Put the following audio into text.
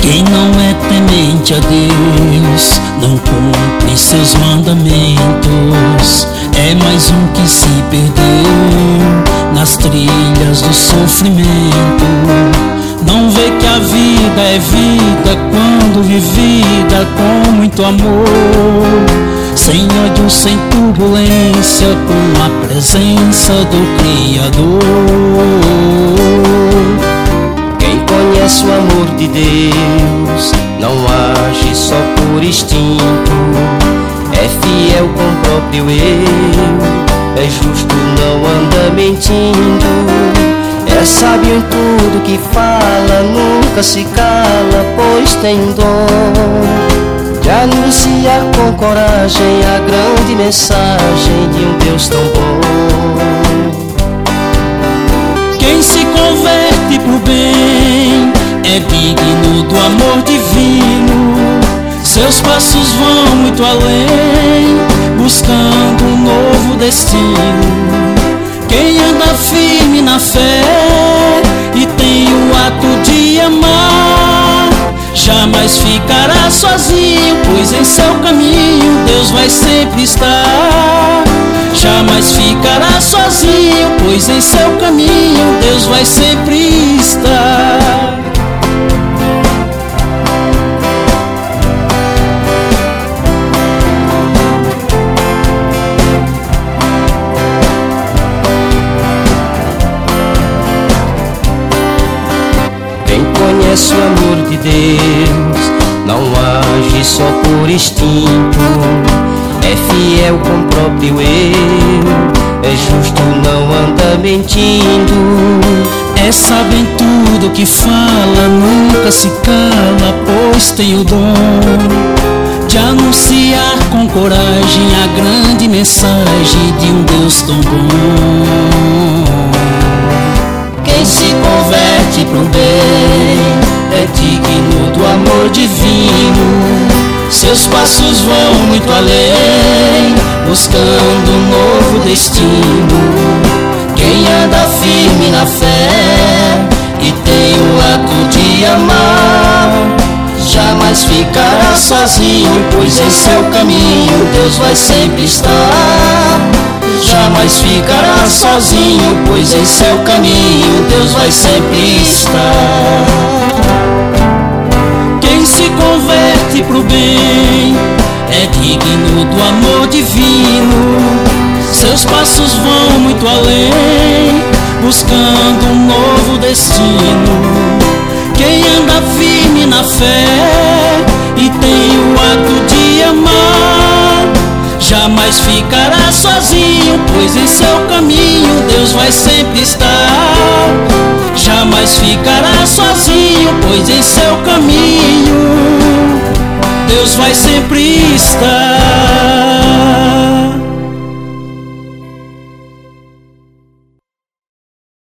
Quem não é temente a Deus não cumpre seus mandamentos. É mais um que se perdeu nas trilhas do sofrimento. Não vê que a vida é vida quando vivida com muito amor, sem ódio, sem turbulência, com a presença do Criador. Quem conhece o amor de Deus não age só por instinto, é fiel com o próprio eu, é justo, não anda mentindo, é sábio em tudo que fala, nunca se cala, pois tem um dom de anunciar com coragem a grande mensagem de um Deus tão bom. Quem se converte pro bem é digno do amor divino. Seus passos vão muito além, buscando um novo destino. Quem anda firme na fé e tem o ato de amar, jamais ficará sozinho, pois em seu caminho Deus vai sempre estar. Jamais ficará sozinho, pois em seu caminho Deus vai sempre estar. Quem conhece o amor de Deus não age só por instinto, é fiel com o próprio eu, é justo, não anda mentindo, é sábio em tudo que fala, nunca se cala, pois tem o dom de anunciar com coragem a grande mensagem de um Deus tão bom. Quem se converte pro bem é digno do amor divino. Seus passos vão muito além, buscando um novo destino. Quem anda firme na fé e tem o ato de amar, jamais ficará sozinho, pois em seu caminho Deus vai sempre estar. Jamais ficará sozinho, pois em seu caminho Deus vai sempre estar. Quem se converte pro bem é digno do amor divino. Seus passos vão muito além, buscando um novo destino. Quem anda firme na fé e tem o ato de amar, jamais ficará sozinho, pois em seu caminho Deus vai sempre estar. Jamais ficará sozinho, pois em seu caminho Deus vai sempre estar.